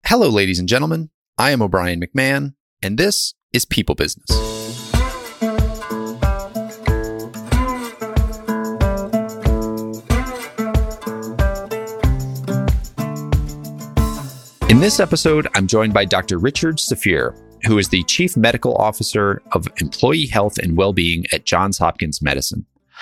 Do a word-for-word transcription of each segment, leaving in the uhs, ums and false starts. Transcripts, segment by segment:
Hello, ladies and gentlemen. I am O'Brien McMahon, and this is People Business. In this episode, I'm joined by Doctor Richard Safir, who is the Chief Medical Officer of Employee Health and Wellbeing at Johns Hopkins Medicine.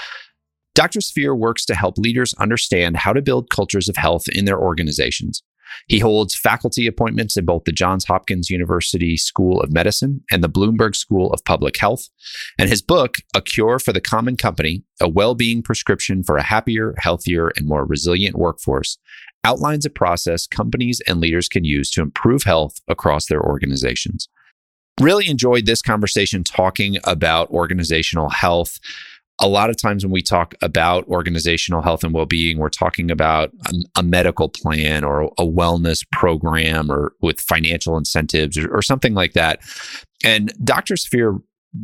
Doctor Safir works to help leaders understand how to build cultures of health in their organizations. He holds faculty appointments in both the Johns Hopkins University School of Medicine and the Bloomberg School of Public Health. And his book, A Cure for the Common Company, A Well-Being Prescription for a Happier, Healthier, and More Resilient Workforce, outlines a process companies and leaders can use to improve health across their organizations. Really enjoyed this conversation talking about organizational health. A lot of times when we talk about organizational health and well-being, we're talking about a, a medical plan or a wellness program or with financial incentives or, or something like that. And Doctor Safir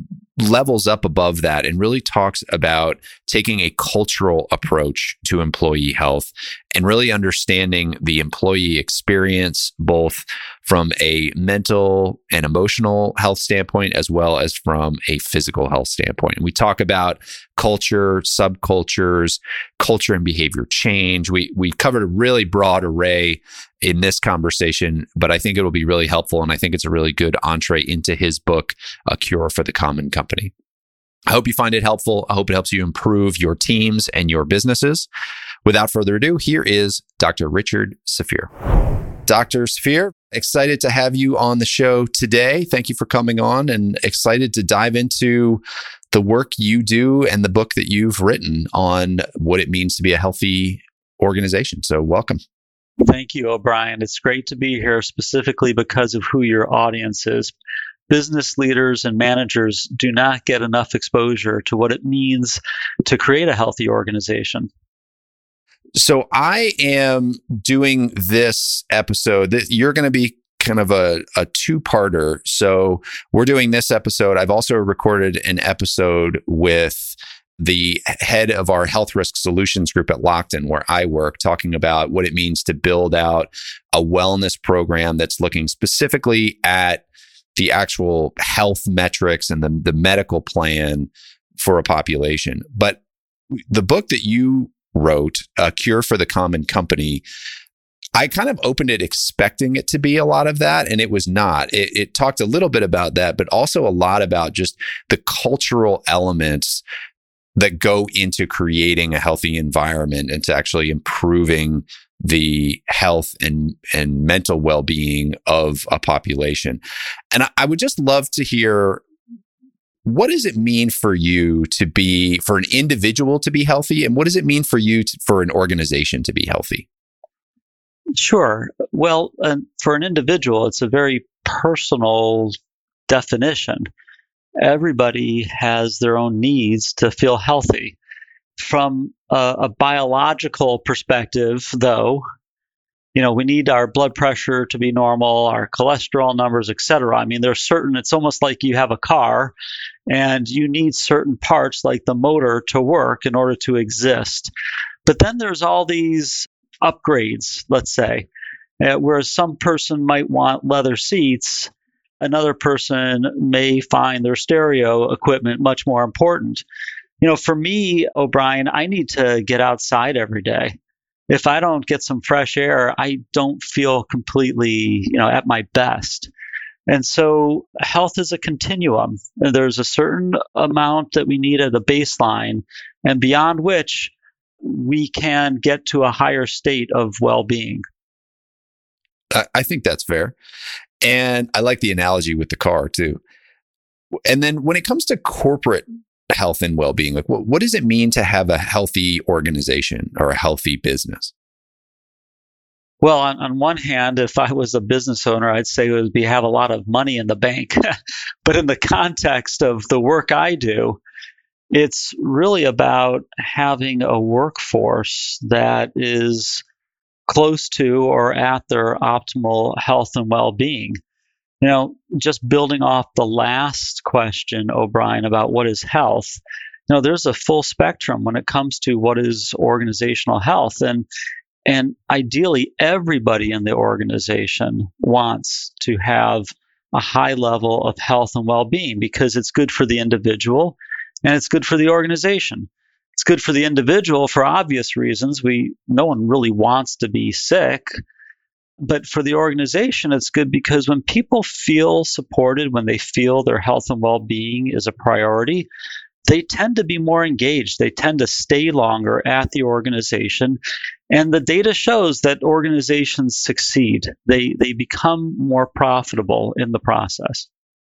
levels up above that and really talks about taking a cultural approach to employee health and really understanding the employee experience, both from a mental and emotional health standpoint, as well as from a physical health standpoint. And we talk about culture, subcultures, culture and behavior change. We we covered a really broad array in this conversation, but I think it'll be really helpful. And I think it's a really good entree into his book, A Cure for the Common Company. I hope you find it helpful. I hope it helps you improve your teams and your businesses. Without further ado, here is Doctor Richard Safir. Doctor Safir, excited to have you on the show today. Thank you for coming on and excited to dive into the work you do and the book that you've written on what it means to be a healthy organization. So welcome. Thank you, O'Brien. It's great to be here specifically because of who your audience is. Business leaders and managers do not get enough exposure to what it means to create a healthy organization. So I am doing this episode. You're going to be kind of a, a two-parter. So we're doing this episode. I've also recorded an episode with the head of our health risk solutions group at Lockton, where I work, talking about what it means to build out a wellness program that's looking specifically at the actual health metrics and the, the medical plan for a population. But the book that you wrote, A Cure for the Common Company, I kind of opened it expecting it to be a lot of that, and it was not. It, it talked a little bit about that, but also a lot about just the cultural elements that go into creating a healthy environment and to actually improving the health and, and mental well-being of a population. And I, I would just love to hear, what does it mean for you to be, for an individual to be healthy? And what does it mean for you, to, for an organization to be healthy? Sure. Well, uh, for an individual, it's a very personal definition. Everybody has their own needs to feel healthy. From a, a biological perspective, though, you know, we need our blood pressure to be normal, our cholesterol numbers, et cetera. I mean, there's certain, it's almost like you have a car and you need certain parts like the motor to work in order to exist. But then there's all these upgrades, let's say, uh, whereas some person might want leather seats, another person may find their stereo equipment much more important. You know, for me, O'Brien, I need to get outside every day. If I don't get some fresh air, I don't feel completely, you know, at my best. And so health is a continuum. There's a certain amount that we need at a baseline, and beyond which we can get to a higher state of well-being. I think that's fair. And I like the analogy with the car too. And then when it comes to corporate health and well-being, like what, what does it mean to have a healthy organization or a healthy business? Well, on, on one hand, if I was a business owner, I'd say it would be have a lot of money in the bank. But in the context of the work I do, it's really about having a workforce that is close to or at their optimal health and well-being. You know, just building off the last question, O'Brien, about what is health, you know, there's a full spectrum when it comes to what is organizational health. And And ideally, everybody in the organization wants to have a high level of health and well-being because it's good for the individual and it's good for the organization. It's good for the individual for obvious reasons. We no one really wants to be sick. But for the organization, it's good because when people feel supported, when they feel their health and well-being is a priority, they tend to be more engaged. They tend to stay longer at the organization. And the data shows that organizations succeed. They they become more profitable in the process.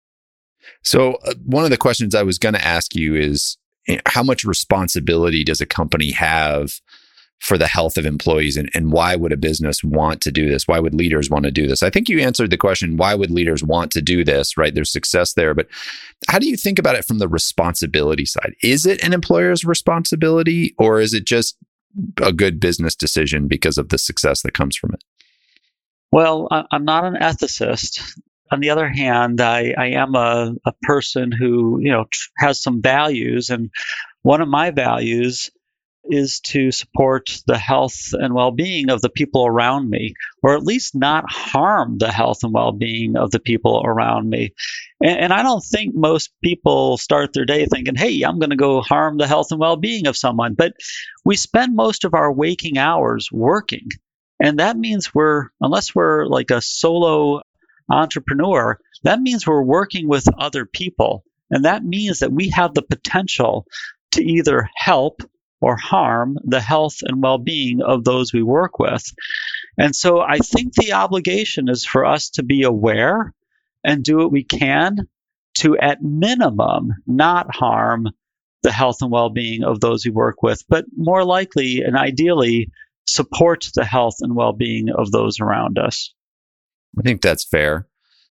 So uh, one of the questions I was going to ask you is, how much responsibility does a company have for the health of employees, and, and why would a business want to do this? Why would leaders want to do this? I think you answered the question, why would leaders want to do this, right? There's success there. But how do you think about it from the responsibility side? Is it an employer's responsibility, or is it just a good business decision because of the success that comes from it? Well, I'm not an ethicist. On the other hand, I, I am a, a person who, you know, has some values. And one of my values is to support the health and well-being of the people around me, or at least not harm the health and well-being of the people around me. And, and I don't think most people start their day thinking, hey, I'm going to go harm the health and well-being of someone. But we spend most of our waking hours working. And that means we're, unless we're like a solo entrepreneur, that means we're working with other people. And that means that we have the potential to either help or harm the health and well-being of those we work with. And so I think the obligation is for us to be aware and do what we can to, at minimum, not harm the health and well-being of those we work with, but more likely and ideally support the health and well-being of those around us. I think that's fair.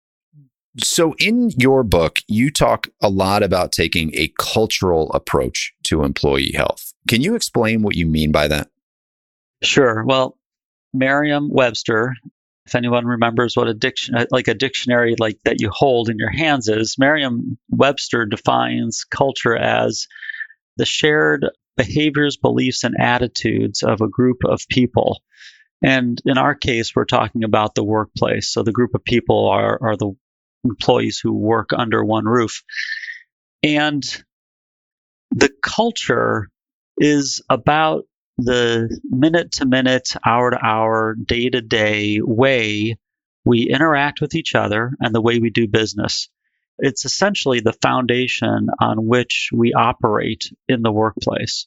So in your book, you talk a lot about taking a cultural approach to employee health. Can you explain what you mean by that? Sure. Well, Merriam-Webster, if anyone remembers what a dictionary, like a dictionary like that you hold in your hands is, Merriam-Webster defines culture as the shared behaviors, beliefs, and attitudes of a group of people. And in our case, we're talking about the workplace. So the group of people are, are the employees who work under one roof. And the culture is about the minute to minute, hour to hour, day to day way we interact with each other and the way we do business. It's essentially the foundation on which we operate in the workplace.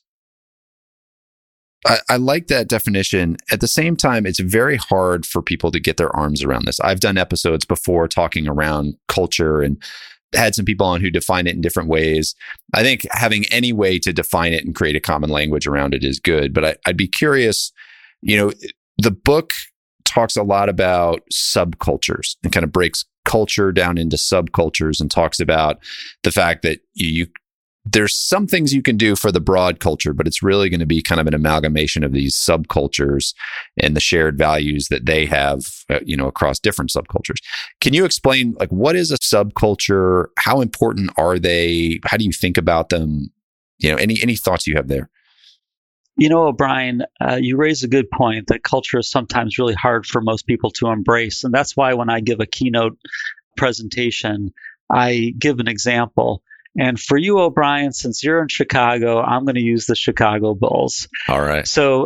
I, I like that definition. At the same time, it's very hard for people to get their arms around this. I've done episodes before talking around culture and had some people on who define it in different ways. I think having any way to define it and create a common language around it is good. But I, I'd be curious, you know, the book talks a lot about subcultures and kind of breaks culture down into subcultures and talks about the fact that you, you there's some things you can do for the broad culture, but it's really going to be kind of an amalgamation of these subcultures and the shared values that they have, uh, you know, across different subcultures. Can you explain, like, what is a subculture? How important are they? How do you think about them? You know, any any thoughts you have there? You know, O'Brien, uh, you raise a good point that culture is sometimes really hard for most people to embrace. And that's why when I give a keynote presentation, I give an example. And for you, O'Brien, since you're in Chicago, I'm going to use the Chicago Bulls. All right. So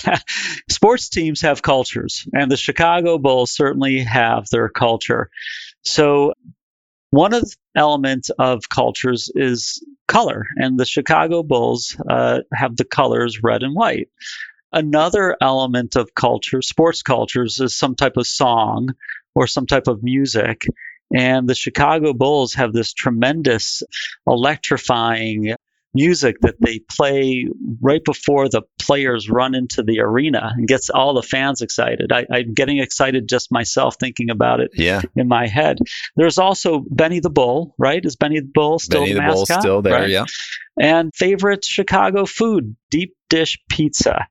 sports teams have cultures, and the Chicago Bulls certainly have their culture. So one of the elements of cultures is color, and the Chicago Bulls uh, have the colors red and white. Another element of culture, sports cultures, is some type of song or some type of music. And the Chicago Bulls have this tremendous electrifying music that they play right before the players run into the arena and gets all the fans excited. I, I'm getting excited just myself thinking about it yeah. in my head. There's also Benny the Bull, right? Is Benny the Bull still Benny the, the mascot? Bull still there, right? yeah. And favorite Chicago food, deep dish pizza.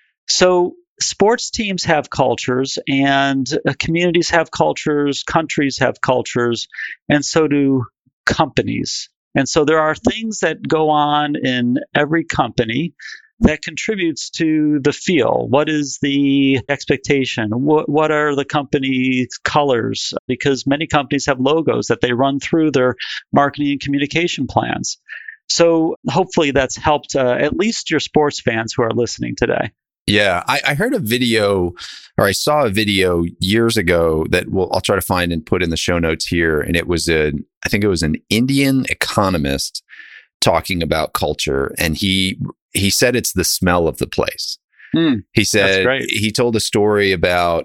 So sports teams have cultures, and uh, communities have cultures, countries have cultures, and so do companies. And so there are things that go on in every company that contributes to the feel. What is the expectation? What, what are the company's colors? Because many companies have logos that they run through their marketing and communication plans. So hopefully that's helped uh, at least your sports fans who are listening today. Yeah, I, I heard a video, or I saw a video years ago that we'll, I'll try to find and put in the show notes here. And it was a, I think it was an Indian economist talking about culture, and he he said it's the smell of the place. Mm, he said he told a story about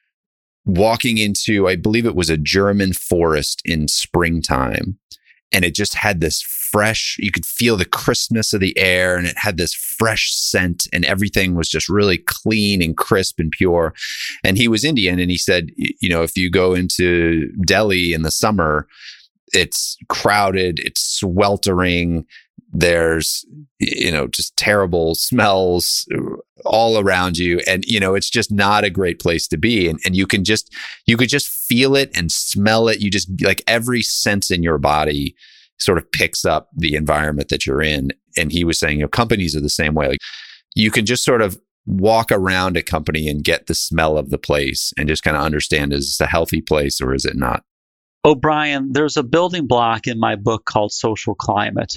walking into, I believe it was a German forest in springtime, and it just had this fresh, you could feel the crispness of the air, and it had this fresh scent, and everything was just really clean and crisp and pure. And he was Indian, and he said, you know, if you go into Delhi in the summer, it's crowded, it's sweltering, there's, you know, just terrible smells all around you. And, you know, it's just not a great place to be. And, and you can just, you could just feel it and smell it. You just, like, every sense in your body sort of picks up the environment that you're in. And he was saying, you know, companies are the same way. Like, you can just sort of walk around a company and get the smell of the place and just kind of understand, is this a healthy place or is it not? O'Brien, there's a building block in my book called social climate.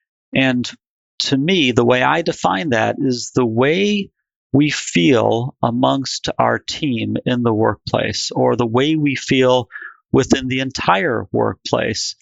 And to me, the way I define that is the way we feel amongst our team in the workplace, or the way we feel within the entire workplace.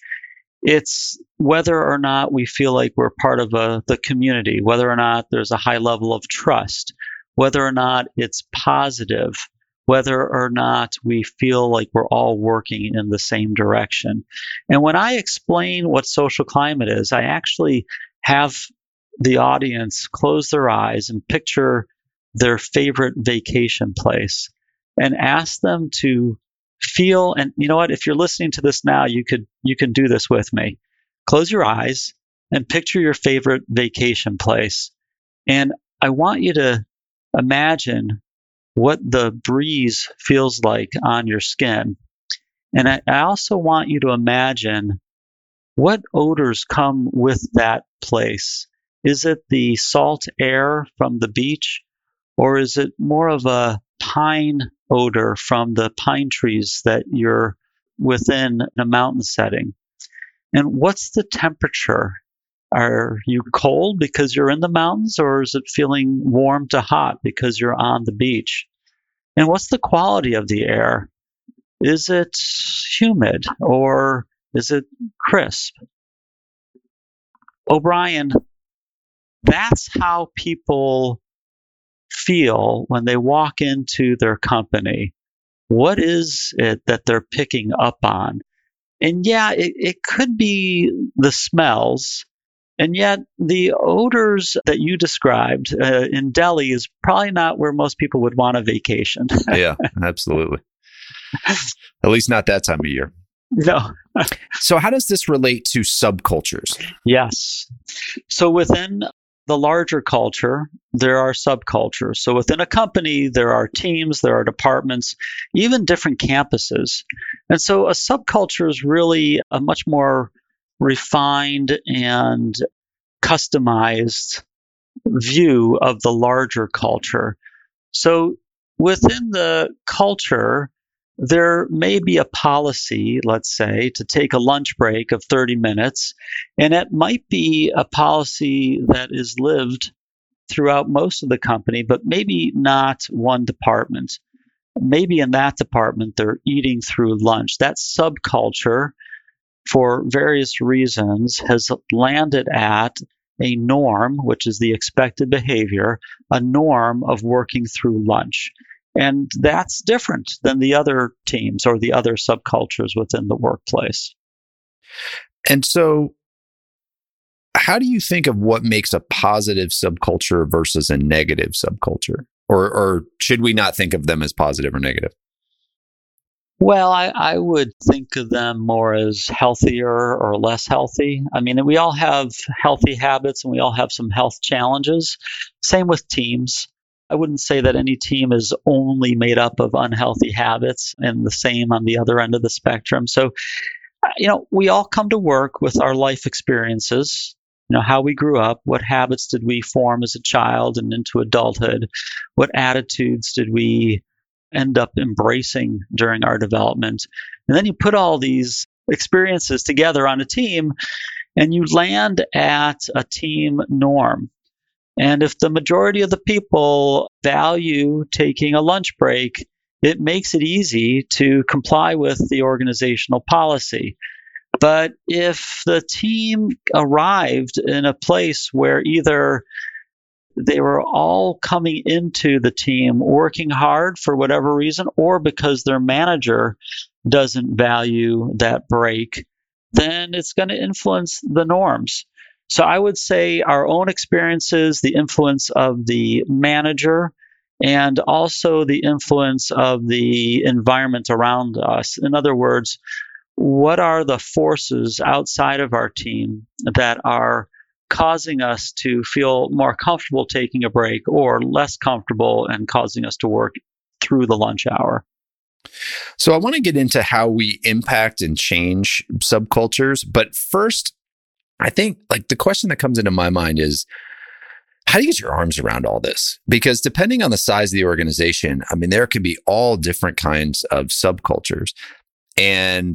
It's whether or not we feel like we're part of a, the community, whether or not there's a high level of trust, whether or not it's positive, whether or not we feel like we're all working in the same direction. And when I explain what social climate is, I actually have the audience close their eyes and picture their favorite vacation place and ask them to feel, and you know what, if you're listening to this now, you could you can do this with me. Close your eyes and picture your favorite vacation place. And I want you to imagine what the breeze feels like on your skin. And I, I also want you to imagine what odors come with that place. Is it the salt air from the beach, or is it more of a pine odor from the pine trees that you're within a mountain setting? And what's the temperature? Are you cold because you're in the mountains, or is it feeling warm to hot because you're on the beach? And what's the quality of the air? Is it humid or is it crisp? O'Brien, that's how people feel when they walk into their company. What is it that they're picking up on? And yeah, it, it could be the smells. And yet the odors that you described uh, in Delhi is probably not where most people would want a vacation. Yeah, absolutely. At least not that time of year. No. So how does this relate to subcultures? Yes. So within the larger culture, there are subcultures. So within a company, there are teams, there are departments, even different campuses. And so a subculture is really a much more refined and customized view of the larger culture. So within the culture, there may be a policy, let's say, to take a lunch break of thirty minutes, and it might be a policy that is lived throughout most of the company, but maybe not one department. Maybe in that department, they're eating through lunch. That subculture, for various reasons, has landed at a norm, which is the expected behavior, a norm of working through lunch. And that's different than the other teams or the other subcultures within the workplace. And so how do you think of what makes a positive subculture versus a negative subculture? Or, or should we not think of them as positive or negative? Well, I, I would think of them more as healthier or less healthy. I mean, we all have healthy habits and we all have some health challenges. Same with teams. I wouldn't say that any team is only made up of unhealthy habits, and the same on the other end of the spectrum. So, you know, we all come to work with our life experiences, You know, how we grew up, what habits did we form as a child and into adulthood, what attitudes did we end up embracing during our development. And then you put all these experiences together on a team and you land at a team norm. And if the majority of the people value taking a lunch break, it makes it easy to comply with the organizational policy. But if the team arrived in a place where either they were all coming into the team working hard for whatever reason, or because their manager doesn't value that break, then it's going to influence the norms. So I would say our own experiences, the influence of the manager, and also the influence of the environment around us. In other words, what are the forces outside of our team that are causing us to feel more comfortable taking a break or less comfortable and causing us to work through the lunch hour? So I want to get into how we impact and change subcultures. But first, I think like the question that comes into my mind is, how do you get your arms around all this? Because depending on the size of the organization, I mean, there can be all different kinds of subcultures. And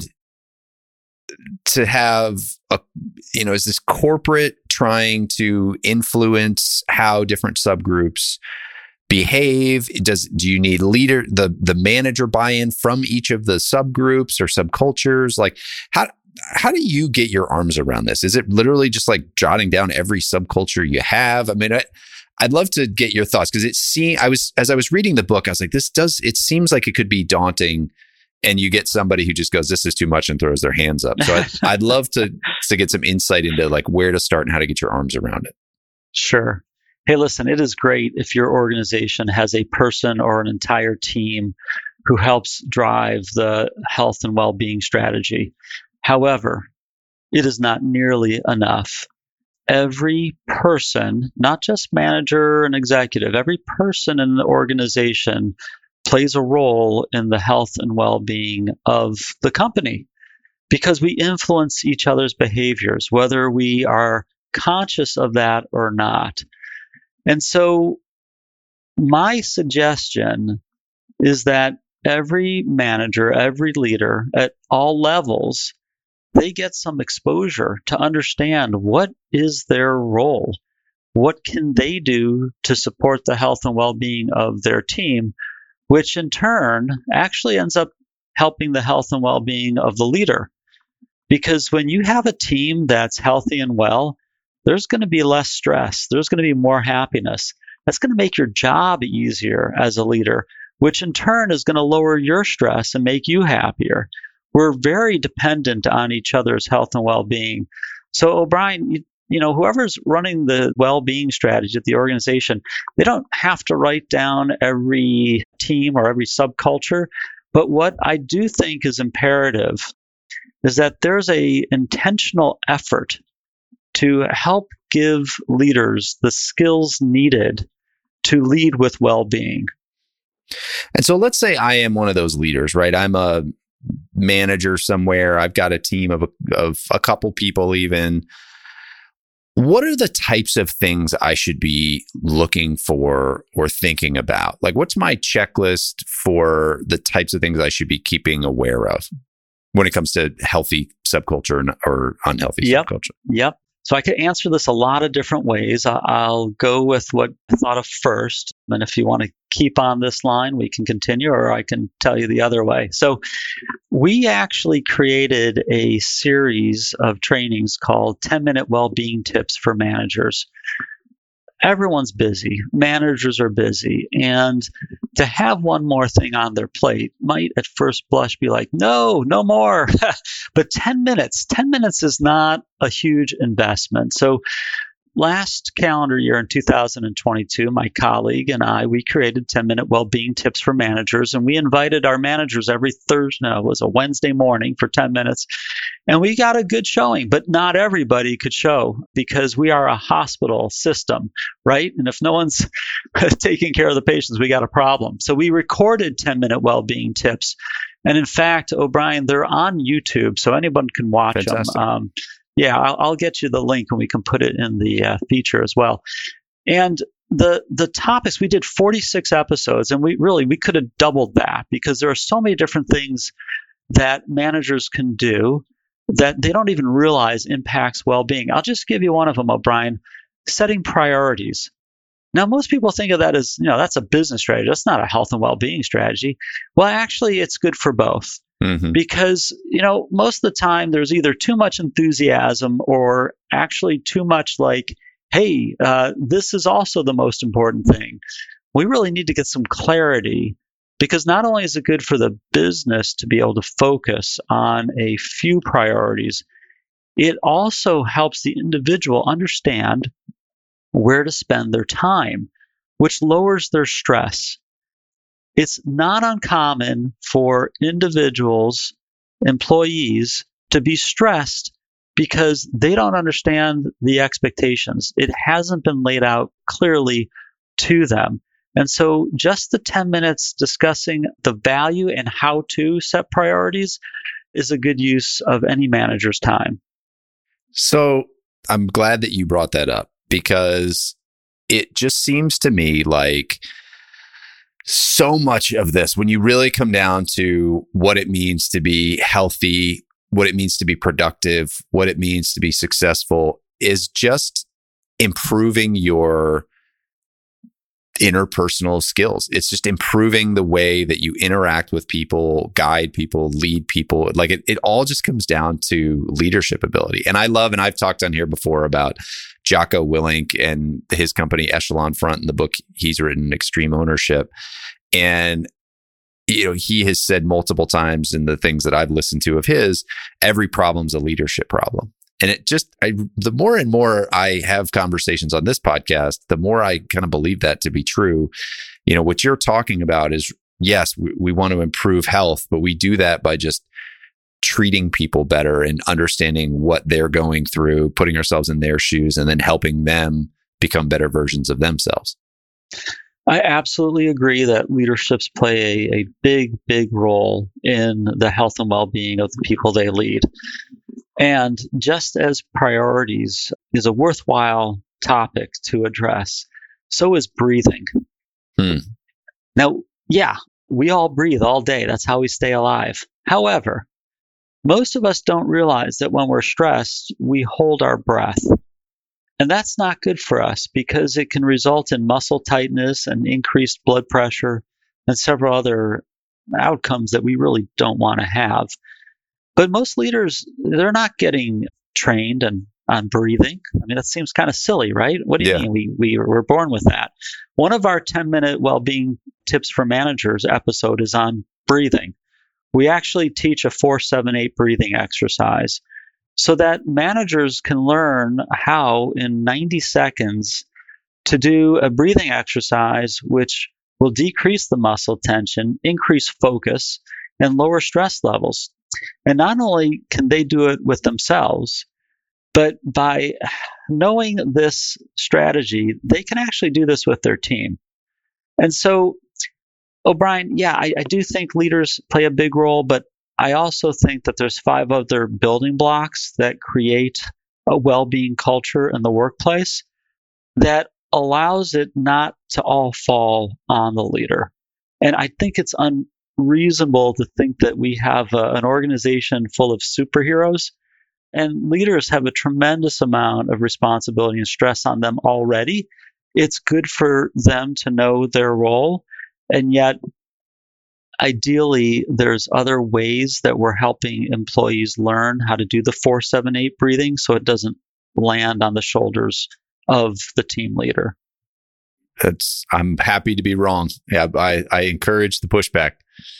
to have a, you know, is this corporate trying to influence how different subgroups behave? Does do you need leader the the manager buy-in from each of the subgroups or subcultures? Like how how do you get your arms around this? Is it literally just like jotting down every subculture you have? I mean, I, I'd love to get your thoughts because it seemed I was as I was reading the book, I was like, this does it seems like it could be daunting. And you get somebody who just goes, this is too much and throws their hands up. So I'd, I'd love to to get some insight into like where to start and how to get your arms around it. Sure. Hey, listen, it is great if your organization has a person or an entire team who helps drive the health and well-being strategy. However, it is not nearly enough. Every person, not just manager and executive, every person in the organization plays a role in the health and well-being of the company because we influence each other's behaviors, whether we are conscious of that or not. And so my suggestion is that every manager, every leader at all levels, they get some exposure to understand what is their role. What can they do to support the health and well-being of their team, which in turn actually ends up helping the health and well-being of the leader. Because when you have a team that's healthy and well, there's going to be less stress. There's going to be more happiness. That's going to make your job easier as a leader, which in turn is going to lower your stress and make you happier. We're very dependent on each other's health and well-being. So, O'Brien, you, you know, whoever's running the well-being strategy at the organization, they don't have to write down every team or every subculture. But what I do think is imperative is that there's a intentional effort to help give leaders the skills needed to lead with well-being. And so let's say I am one of those leaders, right? I'm a manager somewhere. I've got a team of a, of a couple people even. What are the types of things I should be looking for or thinking about? Like, what's my checklist for the types of things I should be keeping aware of when it comes to healthy subculture or unhealthy yep. subculture? Yep. So I could answer this a lot of different ways. I'll go with what I thought of first. And if you want to keep on this line, we can continue, or I can tell you the other way. So we actually created a series of trainings called ten-Minute Wellbeing Tips for Managers. Everyone's busy. Managers are busy. And to have one more thing on their plate might at first blush be like, no, no more. But ten minutes, ten minutes is not a huge investment. So last calendar year in two thousand twenty-two, my colleague and I, we created ten-Minute Wellbeing Tips for Managers, and we invited our managers every Thursday, no, it was a Wednesday morning for ten minutes, and we got a good showing, but not everybody could show because we are a hospital system, right? And if no one's taking care of the patients, we got a problem. So we recorded ten-Minute Wellbeing Tips, and in fact, O'Brien, they're on YouTube, so anyone can watch Fantastic. them. Um, Yeah, I'll, I'll get you the link and we can put it in the uh, feature as well. And the the topics, we did forty-six episodes, and we really we could have doubled that because there are so many different things that managers can do that they don't even realize impacts well-being. I'll just give you one of them, O'Brien, setting priorities. Now, most people think of that as, you know, that's a business strategy. That's not a health and well-being strategy. Well, actually, it's good for both. Mm-hmm. Because, you know, most of the time there's either too much enthusiasm or actually too much like, hey, uh, this is also the most important thing. We really need to get some clarity because not only is it good for the business to be able to focus on a few priorities, it also helps the individual understand where to spend their time, which lowers their stress. It's not uncommon for individuals, employees, to be stressed because they don't understand the expectations. It hasn't been laid out clearly to them. And so just the ten minutes discussing the value and how to set priorities is a good use of any manager's time. So I'm glad that you brought that up because it just seems to me like so much of this, when you really come down to what it means to be healthy, what it means to be productive, what it means to be successful, is just improving your interpersonal skills. It's just improving the way that you interact with people, guide people, lead people. Like it, it all just comes down to leadership ability. And I love, and I've talked on here before about Jocko Willink and his company Echelon Front and the book he's written, Extreme Ownership. And you know, he has said multiple times in the things that I've listened to of his, every problem's a leadership problem. And it just, I, the more and more I have conversations on this podcast, the more I kind of believe that to be true. You know, what you're talking about is, yes, we, we want to improve health, but we do that by just treating people better and understanding what they're going through, putting ourselves in their shoes, and then helping them become better versions of themselves. I absolutely agree that leaderships play a, a big, big role in the health and well-being of the people they lead. And just as priorities is a worthwhile topic to address, so is breathing. Hmm. Now, yeah, we all breathe all day. That's how we stay alive. However, most of us don't realize that when we're stressed, we hold our breath. And that's not good for us because it can result in muscle tightness and increased blood pressure and several other outcomes that we really don't want to have. But most leaders, they're not getting trained and on breathing. I mean, that seems kind of silly, right? What do you yeah. mean? We, we were born with that. One of our ten-minute well-being tips for managers episode is on breathing. We actually teach a four seven eight breathing exercise so that managers can learn how in ninety seconds to do a breathing exercise which will decrease the muscle tension, increase focus, and lower stress levels. And not only can they do it with themselves, but by knowing this strategy, they can actually do this with their team. And so, O'Brien, yeah, I, I do think leaders play a big role, but I also think that there's five other building blocks that create a well-being culture in the workplace that allows it not to all fall on the leader. And I think it's unreasonable to think that we have a, an organization full of superheroes, and leaders have a tremendous amount of responsibility and stress on them already. It's good for them to know their role, and yet ideally, there's other ways that we're helping employees learn how to do the four seven eight breathing so it doesn't land on the shoulders of the team leader. That's, I'm happy to be wrong. Yeah, I, I encourage the pushback.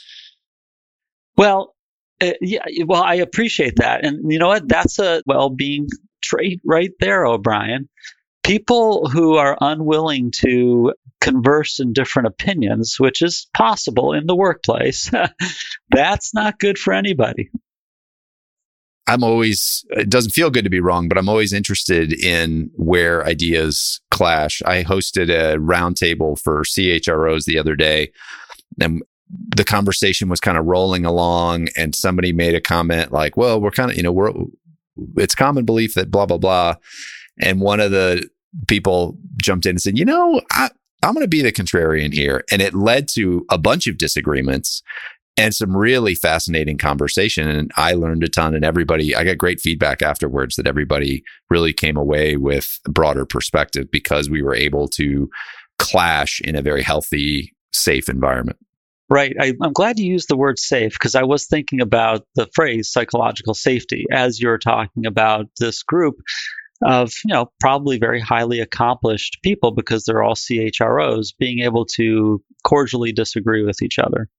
Well, uh, yeah, well, I appreciate that. And you know what? That's a well-being trait right there, O'Brien. People who are unwilling to converse in different opinions, which is possible in the workplace, that's not good for anybody. I'm always, it doesn't feel good to be wrong, but I'm always interested in where ideas clash. I hosted a roundtable for C H R Os the other day, and the conversation was kind of rolling along, and somebody made a comment like, well, we're kind of, you know, we're, it's common belief that blah, blah, blah. And one of the people jumped in and said, you know, I, I'm going to be the contrarian here. And it led to a bunch of disagreements and some really fascinating conversation. And I learned a ton, and everybody, I got great feedback afterwards that everybody really came away with a broader perspective because we were able to clash in a very healthy, safe environment. Right. I, I'm glad you used the word safe because I was thinking about the phrase psychological safety as you're talking about this group of, you know, probably very highly accomplished people because they're all C H R Os being able to cordially disagree with each other.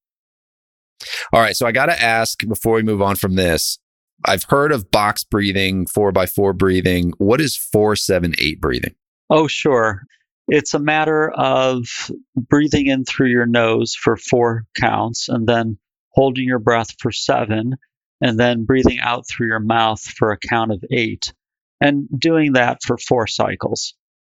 All right. So I got to ask before we move on from this, I've heard of box breathing, four by four breathing. What is four, seven, eight breathing? Oh, sure. It's a matter of breathing in through your nose for four counts and then holding your breath for seven and then breathing out through your mouth for a count of eight and doing that for four cycles.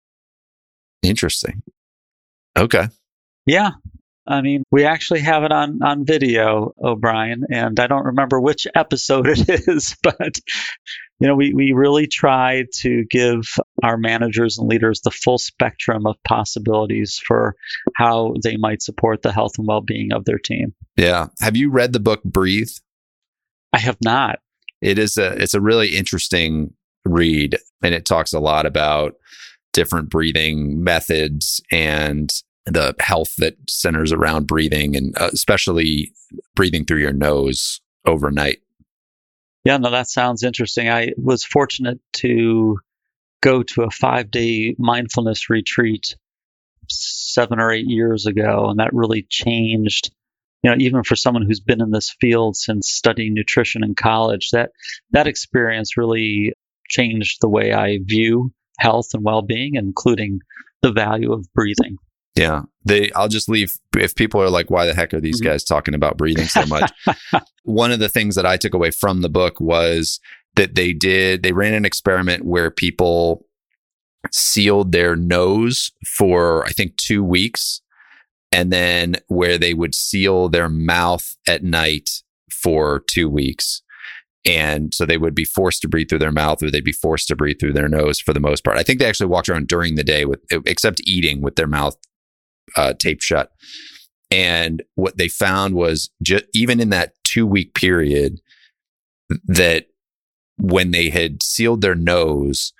Interesting. Okay. Yeah. I mean, we actually have it on, on video, O'Brien, and I don't remember which episode it is, but you know, we, we really try to give our managers and leaders the full spectrum of possibilities for how they might support the health and well-being of their team. Yeah. Have you read the book Breathe? I have not. It is a it's a really interesting read, and it talks a lot about different breathing methods and the health that centers around breathing, and uh, especially breathing through your nose overnight. Yeah, no, that sounds interesting. I was fortunate to go to a five-day mindfulness retreat seven or eight years ago, and that really changed, you know, even for someone who's been in this field since studying nutrition in college, that that experience really changed the way I view health and well-being, including the value of breathing. Yeah. They I'll just leave if people are like, why the heck are these mm-hmm. guys talking about breathing so much? One of the things that I took away from the book was that they did, they ran an experiment where people sealed their nose for, I think, two weeks, and then where they would seal their mouth at night for two weeks. And so they would be forced to breathe through their mouth, or they'd be forced to breathe through their nose for the most part. I think they actually walked around during the day with, except eating, with their mouth uh, taped shut. And what they found was just even in that two week period, that when they had sealed their nose,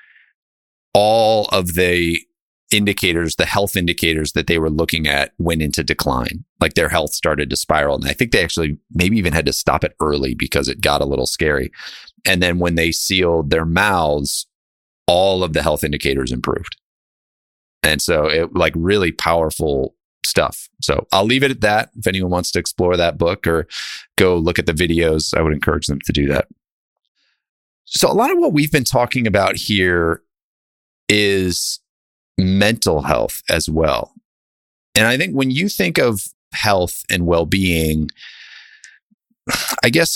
all of the indicators, the health indicators that they were looking at went into decline. Like their health started to spiral. And I think they actually maybe even had to stop it early because it got a little scary. And then when they sealed their mouths, all of the health indicators improved. And so it like really powerful stuff. So I'll leave it at that. If anyone wants to explore that book or go look at the videos, I would encourage them to do that. So a lot of what we've been talking about here is mental health as well. And I think when you think of health and well-being, I guess,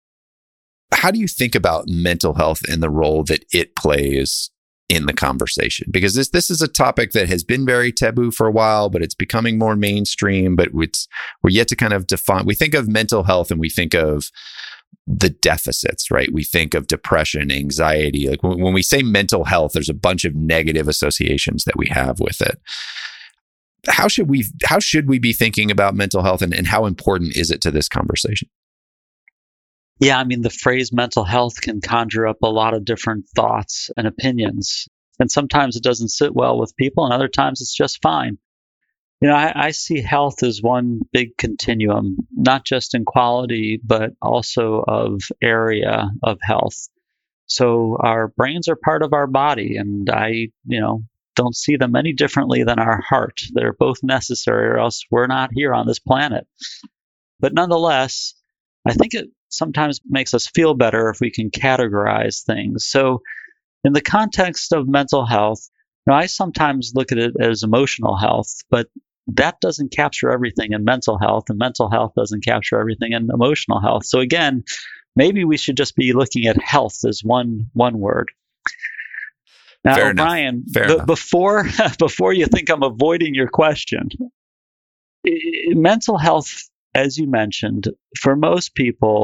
how do you think about mental health and the role that it plays in the conversation? Because this this is a topic that has been very taboo for a while, but it's becoming more mainstream, but it's, we're yet to kind of define. We think of mental health and we think of the deficits, right? We think of depression, anxiety. Like when, when we say mental health, there's a bunch of negative associations that we have with it. How should we, how should we be thinking about mental health, and, and how important is it to this conversation? Yeah, I mean, the phrase mental health can conjure up a lot of different thoughts and opinions. And sometimes it doesn't sit well with people, and other times it's just fine. You know, I, I see health as one big continuum, not just in quality, but also of area of health. So our brains are part of our body, and I, you know, don't see them any differently than our heart. They're both necessary, or else we're not here on this planet. But nonetheless, I think it sometimes makes us feel better if we can categorize things. So in the context of mental health, you know, I sometimes look at it as emotional health, but that doesn't capture everything in mental health, and mental health doesn't capture everything in emotional health. So again, maybe we should just be looking at health as one one word. Now, Fair O'Brien, Fair b- enough. before before you think I'm avoiding your question, I- mental health, as you mentioned, for most people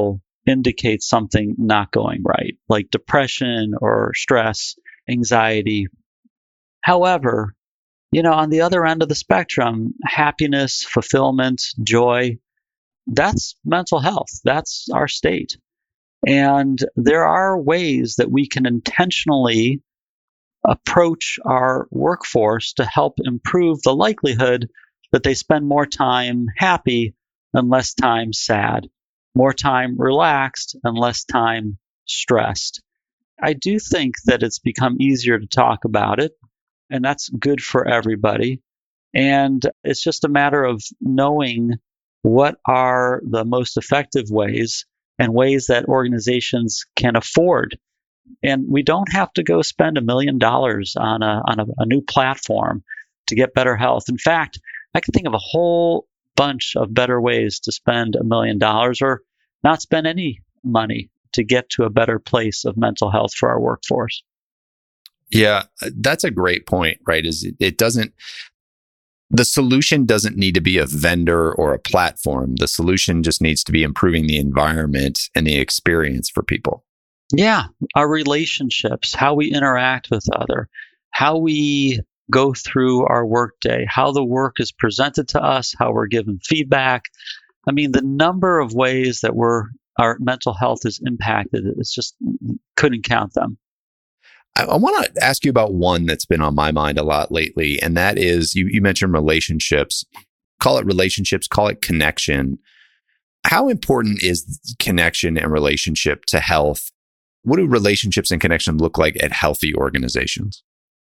indicates something not going right, like depression or stress, anxiety. However, you know, on the other end of the spectrum, happiness, fulfillment, joy, that's mental health. That's our state. And there are ways that we can intentionally approach our workforce to help improve the likelihood that they spend more time happy and less time sad, more time relaxed and less time stressed. I do think that it's become easier to talk about it, and that's good for everybody. And it's just a matter of knowing what are the most effective ways and ways that organizations can afford. And we don't have to go spend a million dollars on a on a, a new platform to get better health. In fact, I can think of a whole bunch of better ways to spend a million dollars or not spend any money to get to a better place of mental health for our workforce. Yeah, that's a great point, right? Is it, it doesn't, the solution doesn't need to be a vendor or a platform. The solution just needs to be improving the environment and the experience for people. Yeah, our relationships, how we interact with other, how we go through our workday, how the work is presented to us, how we're given feedback. I mean, the number of ways that we're our mental health is impacted, it's just couldn't count them. I, I want to ask you about one that's been on my mind a lot lately, and that is you, you mentioned relationships. Call it relationships, call it connection. How important is connection and relationship to health? What do relationships and connection look like at healthy organizations?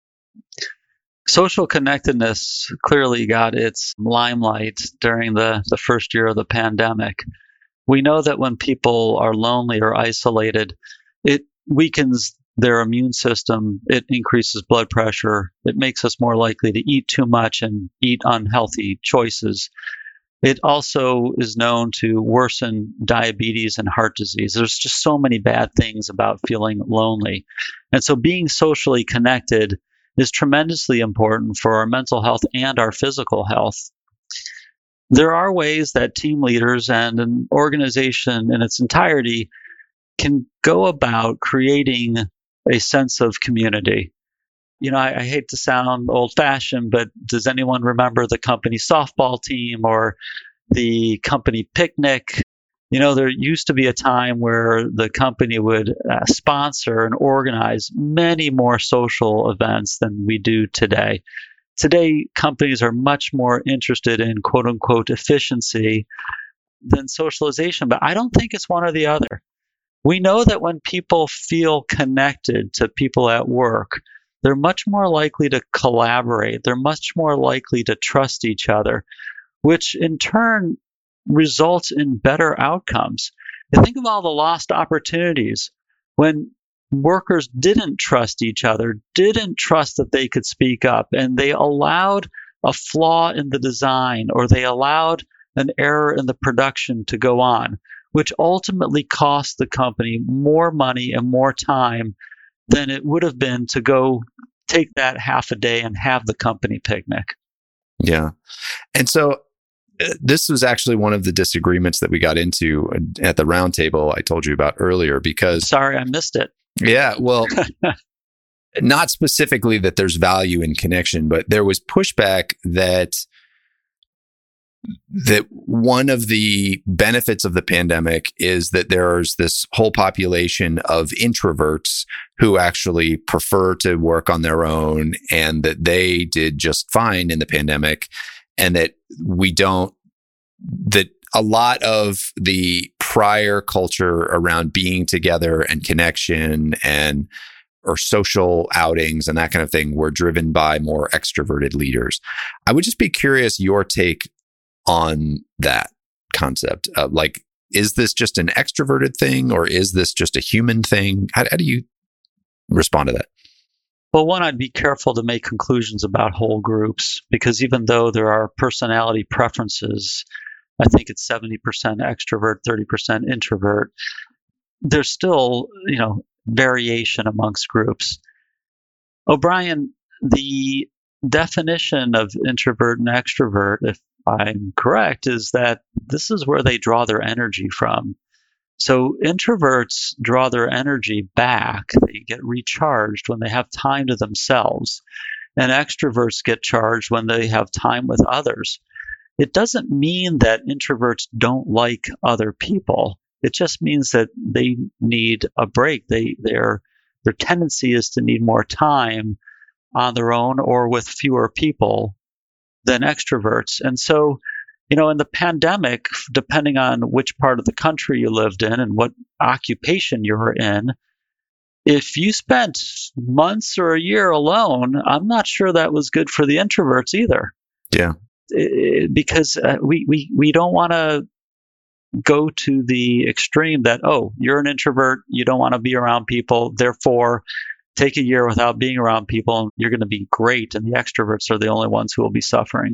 Social connectedness clearly got its limelight during the, the first year of the pandemic. We know that when people are lonely or isolated, it weakens their immune system, it increases blood pressure, it makes us more likely to eat too much and eat unhealthy choices. It also is known to worsen diabetes and heart disease. There's just so many bad things about feeling lonely. And so being socially connected is tremendously important for our mental health and our physical health. There are ways that team leaders and an organization in its entirety can go about creating a sense of community. You know, I, I hate to sound old-fashioned, but does anyone remember the company softball team or the company picnic? You know, there used to be a time where the company would uh, sponsor and organize many more social events than we do today. Today, companies are much more interested in quote-unquote efficiency than socialization, but I don't think it's one or the other. We know that when people feel connected to people at work, they're much more likely to collaborate. They're much more likely to trust each other, which in turn results in better outcomes. And think of all the lost opportunities when workers didn't trust each other, didn't trust that they could speak up, and they allowed a flaw in the design or they allowed an error in the production to go on, which ultimately cost the company more money and more time than it would have been to go take that half a day and have the company picnic. Yeah. And so uh, this was actually one of the disagreements that we got into at the roundtable I told you about earlier because... Sorry, I missed it. Yeah, well, not specifically that there's value in connection, but there was pushback that that one of the benefits of the pandemic is that there's this whole population of introverts who actually prefer to work on their own and that they did just fine in the pandemic, and that we don't, that a lot of the prior culture around being together and connection and or social outings and that kind of thing were driven by more extroverted leaders. I would just be curious your take on that concept. Uh, like, is this just an extroverted thing or is this just a human thing? How, how do you respond to that? Well, one, I'd be careful to make conclusions about whole groups because even though there are personality preferences, I think it's seventy percent extrovert, thirty percent introvert. There's still, you know, variation amongst groups. O'Brien, the definition of introvert and extrovert, if I'm correct, is that this is where they draw their energy from. So introverts draw their energy back. They get recharged when they have time to themselves. And extroverts get charged when they have time with others. It doesn't mean that introverts don't like other people. It just means that they need a break. They their their tendency is to need more time on their own or with fewer people than extroverts. And so, you know, in the pandemic, depending on which part of the country you lived in and what occupation you were in, if you spent months or a year alone, I'm not sure that was good for the introverts either. Yeah. It, because uh, we, we, we don't want to go to the extreme that, oh, you're an introvert, you don't want to be around people, therefore take a year without being around people and you're going to be great. And the extroverts are the only ones who will be suffering.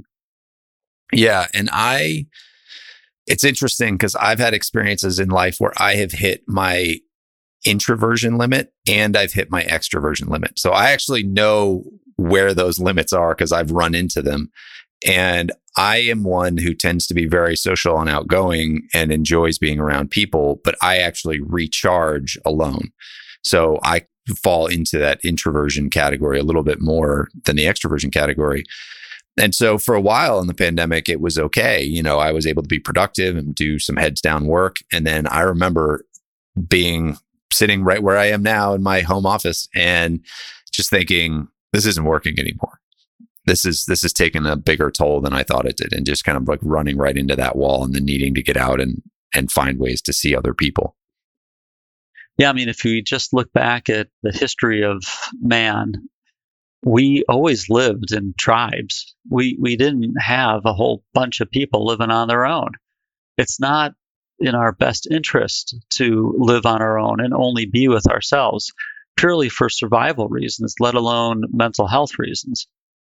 Yeah. And I, it's interesting because I've had experiences in life where I have hit my introversion limit and I've hit my extroversion limit. So I actually know where those limits are because I've run into them. And I am one who tends to be very social and outgoing and enjoys being around people, but I actually recharge alone. So I fall into that introversion category a little bit more than the extroversion category. And so for a while in the pandemic, it was okay. You know, I was able to be productive and do some heads down work. And then I remember being sitting right where I am now in my home office and just thinking, this isn't working anymore. This is, this is taking a bigger toll than I thought it did. And just kind of like running right into that wall and then needing to get out and, and find ways to see other people. Yeah, I mean, if we just look back at the history of man, we always lived in tribes. We we didn't have a whole bunch of people living on their own. It's not in our best interest to live on our own and only be with ourselves, purely for survival reasons, let alone mental health reasons.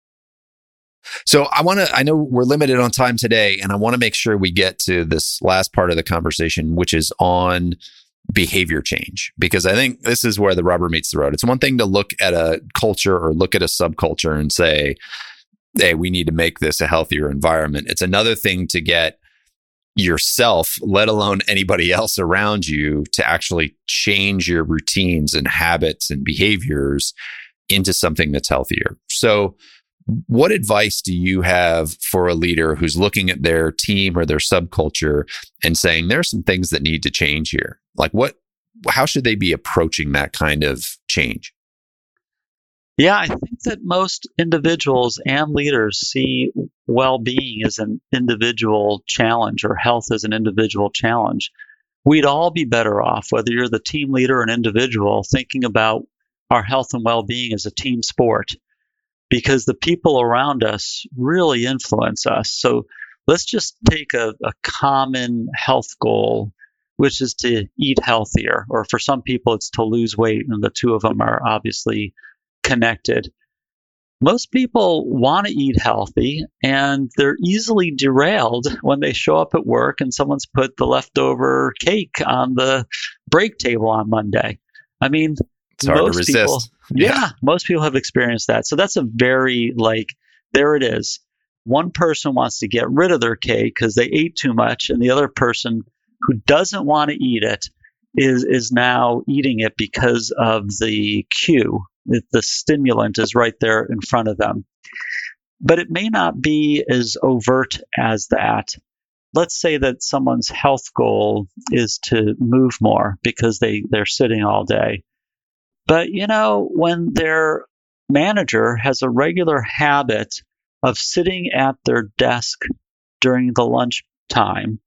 So I want to, I know we're limited on time today, and I want to make sure we get to this last part of the conversation, which is on behavior change, because I think this is where the rubber meets the road. It's one thing to look at a culture or look at a subculture and say, hey, we need to make this a healthier environment. It's another thing to get yourself, let alone anybody else around you, to actually change your routines and habits and behaviors into something that's healthier. So what advice do you have for a leader who's looking at their team or their subculture and saying there are some things that need to change here? Like what, how should they be approaching that kind of change? Yeah, I think that most individuals and leaders see well-being as an individual challenge or health as an individual challenge. We'd all be better off, whether you're the team leader or an individual, thinking about our health and well-being as a team sport, because the people around us really influence us. So let's just take a, a common health goal, which is to eat healthier, or for some people, it's to lose weight, and the two of them are obviously connected. Most people want to eat healthy, and they're easily derailed when they show up at work and someone's put the leftover cake on the break table on Monday. I mean, it's hard most to resist. People, yeah. yeah, most people have experienced that. So that's a very, like, there it is. One person wants to get rid of their cake because they ate too much, and the other person who doesn't want to eat it is is now eating it because of the cue. The stimulant is right there in front of them. But it may not be as overt as that. Let's say that someone's health goal is to move more because they, they're sitting all day. But, you know, when their manager has a regular habit of sitting at their desk during the lunch time,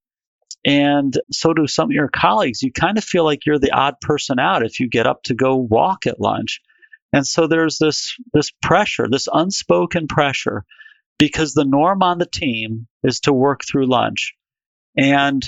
and so do some of your colleagues, you kind of feel like you're the odd person out if you get up to go walk at lunch. And so there's this this pressure, this unspoken pressure, because the norm on the team is to work through lunch. And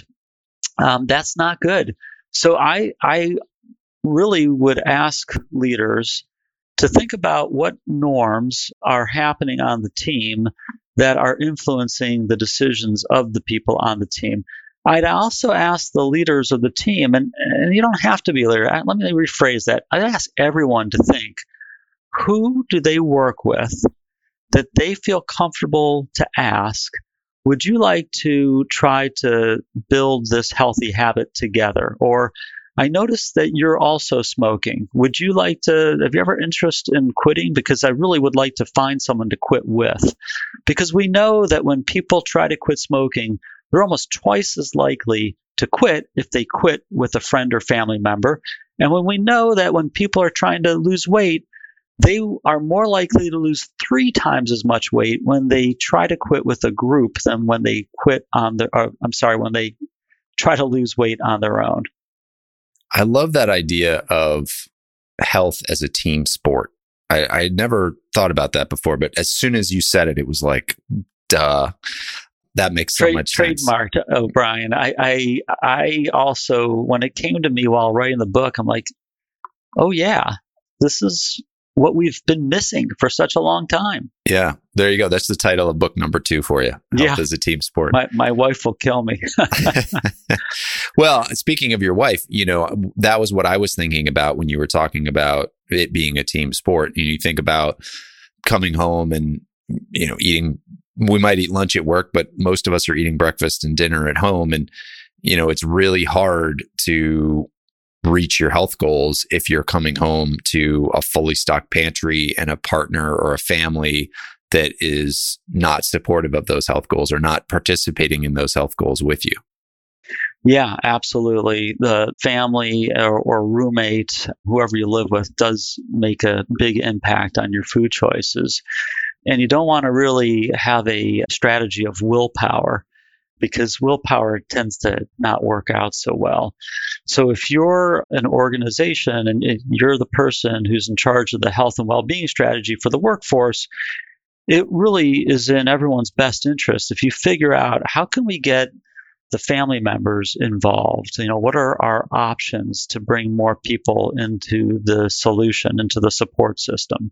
um, that's not good. So I I really would ask leaders to think about what norms are happening on the team that are influencing the decisions of the people on the team. I'd also ask the leaders of the team, and, and you don't have to be a leader. Let me rephrase that. I'd ask everyone to think, who do they work with that they feel comfortable to ask, would you like to try to build this healthy habit together? Or I noticed that you're also smoking. Would you like to, have you ever interest in quitting? Because I really would like to find someone to quit with. Because we know that when people try to quit smoking, they're almost twice as likely to quit if they quit with a friend or family member. And when we know that when people are trying to lose weight, they are more likely to lose three times as much weight when they try to quit with a group than when they quit on their, or, I'm sorry, when they try to lose weight on their own. I love that idea of health as a team sport. I, I had never thought about that before, but as soon as you said it, it was like, duh. That makes so Trade, much sense. Trademarked, O'Brien. I, I, I also, when it came to me while writing the book, I'm like, oh yeah, this is what we've been missing for such a long time. Yeah, there you go. That's the title of book number two for you. Health yeah. as a team sport. My, my wife will kill me. Well, speaking of your wife, you know, that was what I was thinking about when you were talking about it being a team sport. You think about coming home and, you know, eating. We might eat lunch at work, but most of us are eating breakfast and dinner at home. And, you know, it's really hard to reach your health goals if you're coming home to a fully stocked pantry and a partner or a family that is not supportive of those health goals or not participating in those health goals with you. Yeah, absolutely. The family or, or roommate, whoever you live with, does make a big impact on your food choices. And you don't want to really have a strategy of willpower because willpower tends to not work out so well. So if you're an organization and you're the person who's in charge of the health and well-being strategy for the workforce, it really is in everyone's best interest if you figure out how can we get the family members involved. You know, what are our options to bring more people into the solution, into the support system?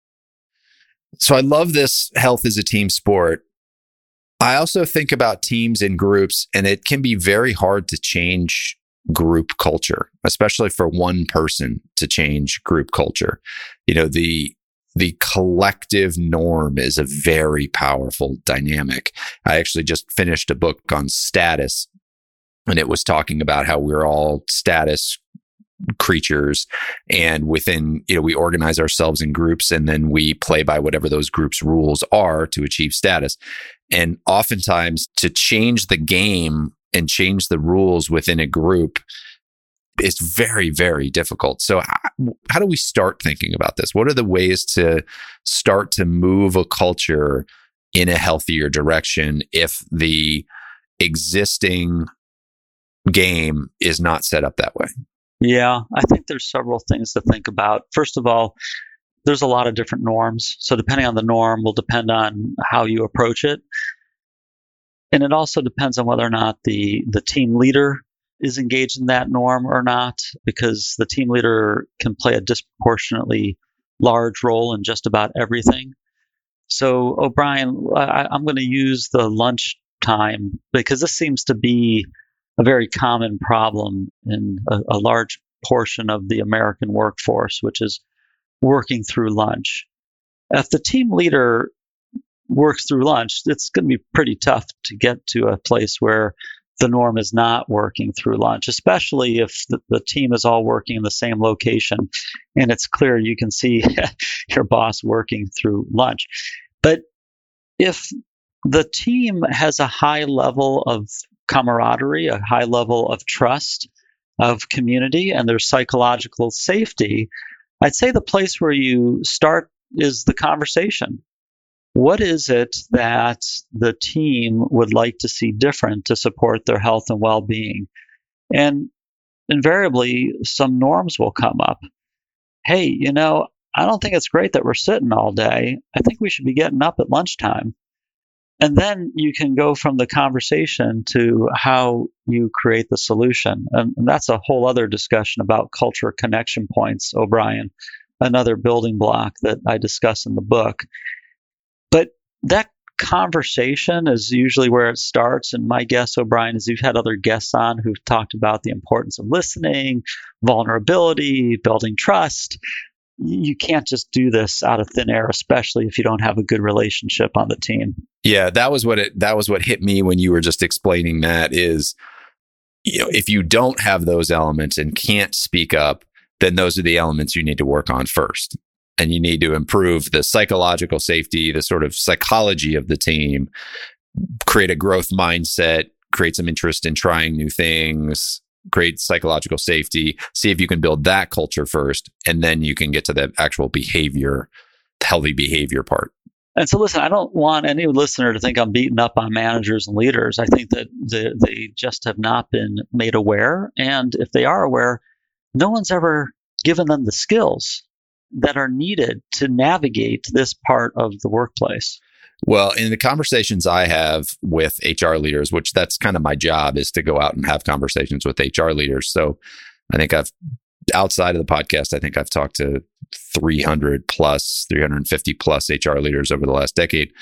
So I love this health as a team sport. I also think about teams and groups, and it can be very hard to change group culture, especially for one person to change group culture. You know, the the collective norm is a very powerful dynamic. I actually just finished a book on status, and it was talking about how we're all status creatures, and within, you know, we organize ourselves in groups and then we play by whatever those groups' rules are to achieve status. And oftentimes to change the game and change the rules within a group is very, very difficult. So how, how do we start thinking about this? What are the ways to start to move a culture in a healthier direction if the existing game is not set up that way? Yeah, I think there's several things to think about. First of all, there's a lot of different norms. So depending on the norm will depend on how you approach it. And it also depends on whether or not the, the team leader is engaged in that norm or not, because the team leader can play a disproportionately large role in just about everything. So, O'Brien, I, I'm going to use the lunch time because this seems to be a very common problem in a, a large portion of the American workforce, which is working through lunch. If the team leader works through lunch, it's going to be pretty tough to get to a place where the norm is not working through lunch, especially if the, the team is all working in the same location and it's clear you can see your boss working through lunch. But if the team has a high level of camaraderie, a high level of trust, of community, and there's psychological safety, I'd say the place where you start is the conversation. What is it that the team would like to see different to support their health and well-being? And invariably, some norms will come up. Hey, you know, I don't think it's great that we're sitting all day. I think we should be getting up at lunchtime. And then you can go from the conversation to how you create the solution. And, and that's a whole other discussion about culture connection points, O'Brien, another building block that I discuss in the book. But that conversation is usually where it starts. And my guess, O'Brien, is you've had other guests on who've talked about the importance of listening, vulnerability, building trust. you can't just do this out of thin air, especially if you don't have a good relationship on the team. Yeah, that was what it that was what hit me when you were just explaining that is, you know, if you don't have those elements and can't speak up, then those are the elements you need to work on first. And you need to improve the psychological safety, the sort of psychology of the team, create a growth mindset, create some interest in trying new things, create psychological safety, see if you can build that culture first, and then you can get to the actual behavior, healthy behavior part. And so, listen, I don't want any listener to think I'm beating up on managers and leaders. I think that the, they just have not been made aware. And if they are aware, no one's ever given them the skills that are needed to navigate this part of the workplace. Well, in the conversations I have with H R leaders, which that's kind of my job, is to go out and have conversations with H R leaders. So I think I've, outside of the podcast, I think I've talked to three hundred plus, three hundred fifty plus H R leaders over the last decade.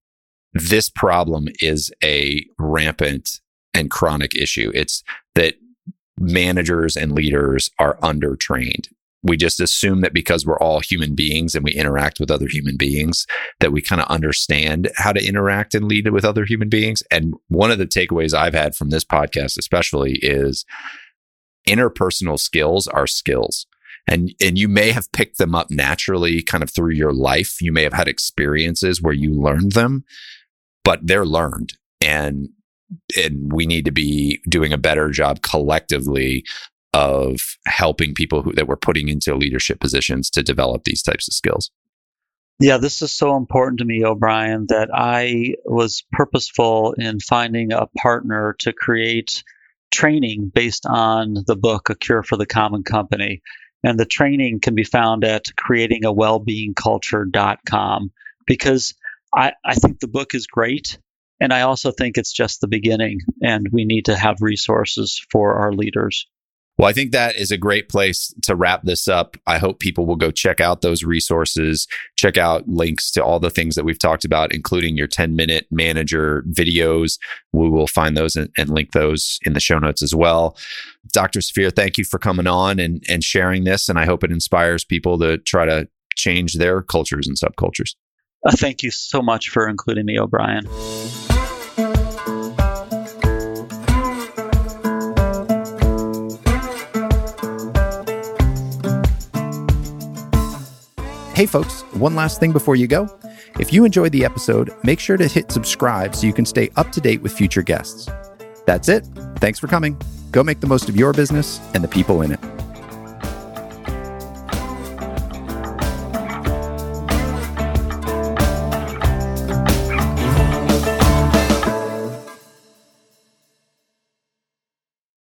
This problem is a rampant and chronic issue. It's that managers and leaders are undertrained. We just assume that because we're all human beings and we interact with other human beings, that we kind of understand how to interact and lead with other human beings. And one of the takeaways I've had from this podcast especially is interpersonal skills are skills. And, and you may have picked them up naturally kind of through your life. You may have had experiences where you learned them, but they're learned. And, and we need to be doing a better job collectively of helping people who, that we're putting into leadership positions to develop these types of skills. Yeah, this is so important to me, O'Brien, that I was purposeful in finding a partner to create training based on the book, A Cure for the Common Company. And the training can be found at creating a wellbeing culture dot com, because I, I think the book is great. And I also think it's just the beginning, and we need to have resources for our leaders. Well, I think that is a great place to wrap this up. I hope people will go check out those resources, check out links to all the things that we've talked about, including your ten-minute manager videos. We will find those and, and link those in the show notes as well. Doctor Safir, thank you for coming on and, and sharing this, and I hope it inspires people to try to change their cultures and subcultures. Uh, thank you so much for including me, O'Brien. Hey folks, one last thing before you go. If you enjoyed the episode, make sure to hit subscribe so you can stay up to date with future guests. That's it. Thanks for coming. Go make the most of your business and the people in it.